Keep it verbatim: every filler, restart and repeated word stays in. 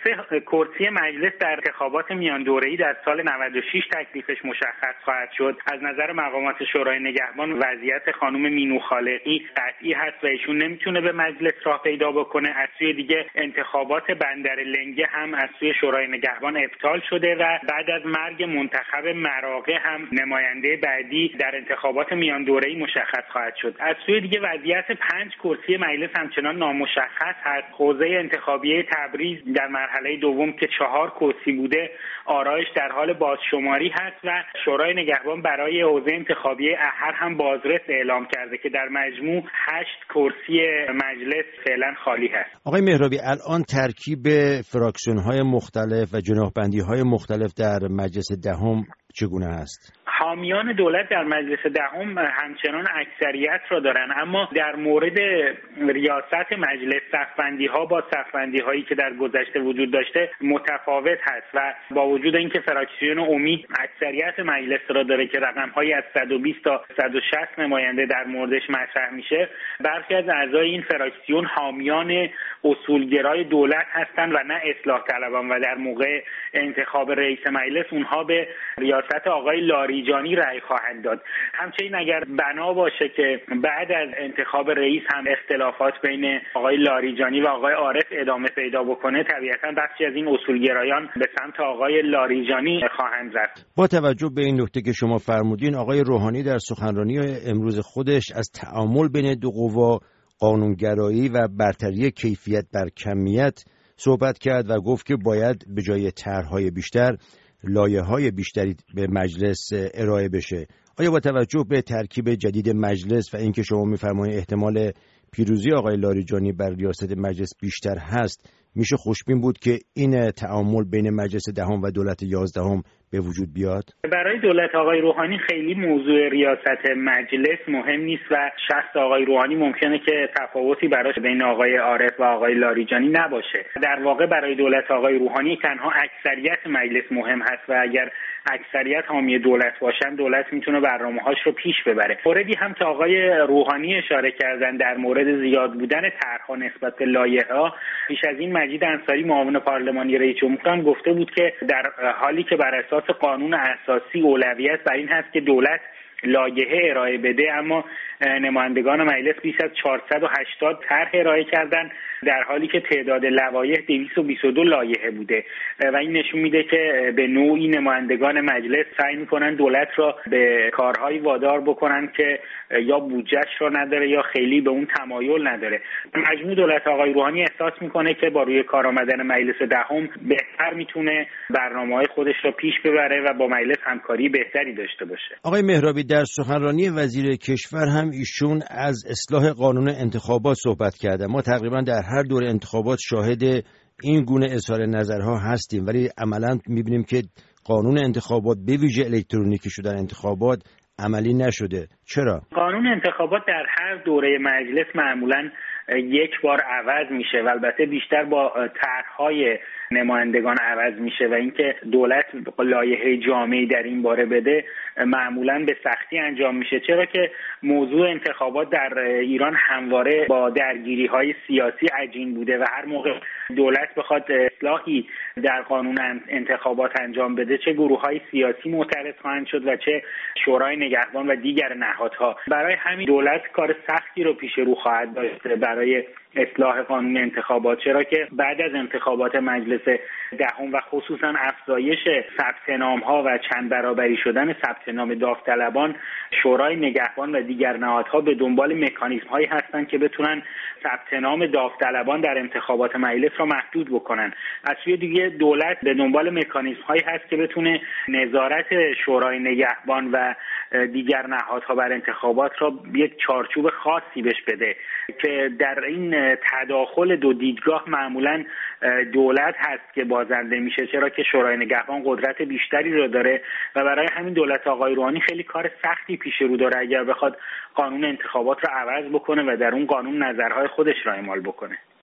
سه کرسی مجلس در انتخابات میان دوره‌ای در سال نود و شش تکلیفش مشخص خواهد شد. از نظر مقامات شورای نگهبان وضعیت خانم مینو خالقی قطعی هست و ایشون نمیتونه به مجلس راه پیدا بکنه. از سوی دیگه انتخابات بندر لنگه هم از سوی شورای نگهبان ابطال شده و بعد از مرگ منتخب مراغه هم نماینده بعدی در انتخابات میان دوره‌ای مشخص خواهد شد. از سوی دیگه وضعیت پنج کرسی مجلس همچنان نامشخص هست. حوزه انتخابیه تبریز در مرحله دوم که چهار کرسی بوده آرایش در حال بازشماری هست و شورای نگهبان برای حوزه انتخابیه احر هم بازرس اعلام کرده که در مجموع هشت کرسی مجلس فعلا خالی هست. آقای مهرابی، الان ترکیب فراکسیون‌های مختلف و جناح‌بندی‌های مختلف در مجلس دهم چگونه است؟ حامیان دولت در مجلس دهم همچنان اکثریت را دارن، اما در مورد ریاست مجلس صف‌بندی‌ها با صف‌بندی‌هایی که در گذشته وجود داشته متفاوت هست و با وجود اینکه فراکسیون امید اکثریت مجلس را داره که رقم‌هایی از صد و بیست تا صد و شصت نماینده در موردش مطرح میشه، برخی از اعضای این فراکسیون حامیان اصولگرای دولت هستند و نه اصلاح طلبان و در موقع انتخاب رئیس مجلس اونها به ریاست آقای لاریجانی رأی خواهند داد. همچنین اگر بنا باشه که بعد از انتخاب رئیس هم اختلافات بین آقای لاریجانی و آقای عارف ادامه پیدا بکنه، طبیعتاً بخشی از این اصولگرایان به سمت آقای لاریجانی خواهند رفت. با توجه به این نکته که شما فرمودین، آقای روحانی در سخنرانی امروز خودش از تعامل بین دو قوا، قانونگرایی و برتری کیفیت بر کمیت صحبت کرد و گفت که باید به جای طرح‌های بیشتر لایه‌های بیشتری به مجلس ارائه بشه. آیا با توجه به ترکیب جدید مجلس و اینکه شما می‌فرمایید احتمال پیروزی آقای لاریجانی بر ریاست مجلس بیشتر هست، میشه خوشبین بود که این تعامل بین مجلس دهم و دولت یازدهم به وجود بیاد؟ برای دولت آقای روحانی خیلی موضوع ریاست مجلس مهم نیست و شخص آقای روحانی ممکنه که تفاوتی براش بین آقای عارف و آقای لاریجانی نباشه. در واقع برای دولت آقای روحانی تنها اکثریت مجلس مهم هست و اگر اکثریت حامی دولت باشن، دولت میتونه برنامه‌هاش رو پیش ببره. موردی هم که آقای روحانی اشاره کردن در مورد زیاد بودن طرح‌ها نسبت به لایحه‌ها، پیش از این مجید انصاری معاون پارلمانی رئیس جمهور گفته بود که در حالی که بر اساس قانون اساسی اولویت بر این هست که دولت لایحه ارائه بده، اما نمایندگان مجلس بیش از چهارصد و هشتاد طرح ارائه کردن در حالی که تعداد لوایح دویست و بیست و دو لایحه بوده و این نشون میده که به نوعی نمایندگان مجلس سعی میکنن دولت را به کارهایی وادار بکنن که یا بودجهش را نداره یا خیلی به اون تمایل نداره. مجموع دولت آقای روحانی احساس میکنه که با روی کار آمدن مجلس دهم بهتر میتونه برنامه‌های خودش را پیش ببره و با مجلس همکاری بهتری داشته باشه. آقای مهرابی، در سخنرانی وزیر کشور هم ایشون از اصلاح قانون انتخابات صحبت کرده. ما تقریبا در هر دور انتخابات شاهد این گونه اظهار نظرها هستیم، ولی عملاً می‌بینیم که قانون انتخابات به ویژه الکترونیکی شدن انتخابات عملی نشده. چرا؟ قانون انتخابات در هر دوره مجلس معمولاً یک بار عوض میشه و البته بیشتر با طرح‌های نمایندگان عوض میشه و اینکه دولت لایحه جامعی در این باره بده معمولاً به سختی انجام میشه، چرا که موضوع انتخابات در ایران همواره با درگیری‌های سیاسی عجین بوده و هر موقع دولت بخواد اصلاحی در قانون انتخابات انجام بده، چه گروه‌های سیاسی معترض خواهند شد و چه شورای نگهبان و دیگر نهادها. برای همین دولت کار سختی رو پیش رو خواهد داشت برای اصلاح قانون انتخابات، چرا که بعد از انتخابات مجلس دهم و خصوصا افزایش ثبت نام‌ها و چند برابری شدن ثبت نام داوطلبان، شورای نگهبان و دیگر نهادها به دنبال مکانیزم‌هایی هستند که بتونن ثبت نام داوطلبان در انتخابات مجلس را محدود بکنن. از سوی دیگه دولت به دنبال مکانیزم‌هایی هست که بتونه نظارت شورای نگهبان و دیگر نهادها بر انتخابات را یک چارچوب خاصی بهش بده که در این تداخل دو دیدگاه معمولاً دولت هست که بازنده میشه، چرا که شورای نگهبان قدرت بیشتری رو داره و برای همین دولت آقای روحانی خیلی کار سختی پیش رو داره اگر بخواد قانون انتخابات رو عوض بکنه و در اون قانون نظرهای خودش را اعمال بکنه.